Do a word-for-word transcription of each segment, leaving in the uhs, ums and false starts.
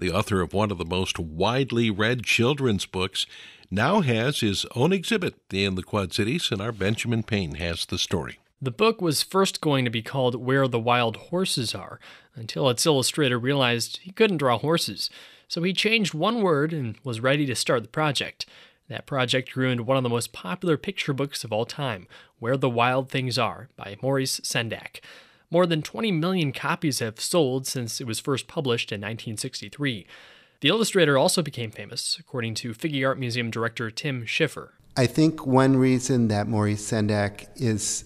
the author of one of the most widely read children's books, now has his own exhibit in the Quad Cities, and our Benjamin Payne has the story. The book was first going to be called Where the Wild Horses Are, until its illustrator realized he couldn't draw horses. So he changed one word and was ready to start the project. That project grew into one of the most popular picture books of all time, Where the Wild Things Are, by Maurice Sendak. More than twenty million copies have sold since it was first published in nineteen sixty-three. The illustrator also became famous, according to Figge Art Museum director Tim Schiffer. I think one reason that Maurice Sendak is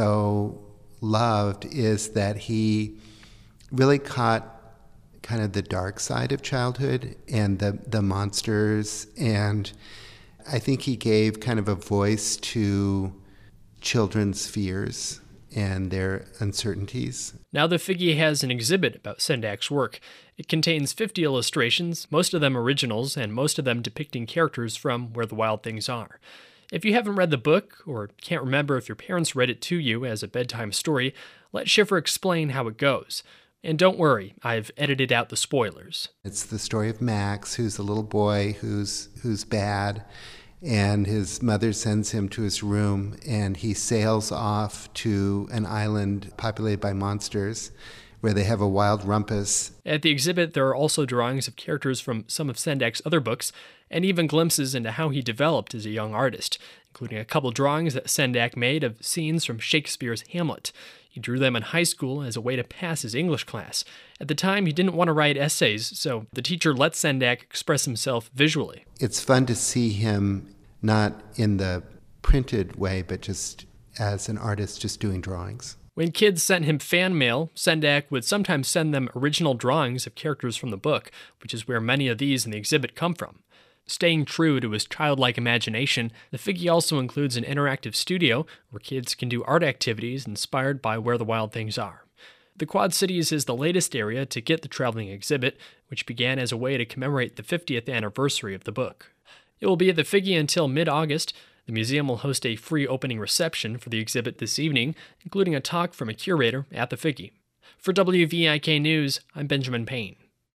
so loved is that he really caught kind of the dark side of childhood and the, the monsters, and I think he gave kind of a voice to children's fears and their uncertainties. Now the Figge has an exhibit about Sendak's work. It contains fifty illustrations, most of them originals, and most of them depicting characters from Where the Wild Things Are. If you haven't read the book, or can't remember if your parents read it to you as a bedtime story, let Schiffer explain how it goes. And don't worry, I've edited out the spoilers. It's the story of Max, who's a little boy who's who's bad, and his mother sends him to his room, and he sails off to an island populated by monsters where they have a wild rumpus. At the exhibit, there are also drawings of characters from some of Sendak's other books, and even glimpses into how he developed as a young artist, including a couple drawings that Sendak made of scenes from Shakespeare's Hamlet. He drew them in high school as a way to pass his English class. At the time, he didn't want to write essays, so the teacher let Sendak express himself visually. It's fun to see him not in the printed way, but just as an artist just doing drawings. When kids sent him fan mail, Sendak would sometimes send them original drawings of characters from the book, which is where many of these in the exhibit come from. Staying true to his childlike imagination, the Figge also includes an interactive studio where kids can do art activities inspired by Where the Wild Things Are. The Quad Cities is the latest area to get the traveling exhibit, which began as a way to commemorate the fiftieth anniversary of the book. It will be at the Figge until mid-August. The museum will host a free opening reception for the exhibit this evening, including a talk from a curator at the Figge. For W V I K News, I'm Benjamin Payne.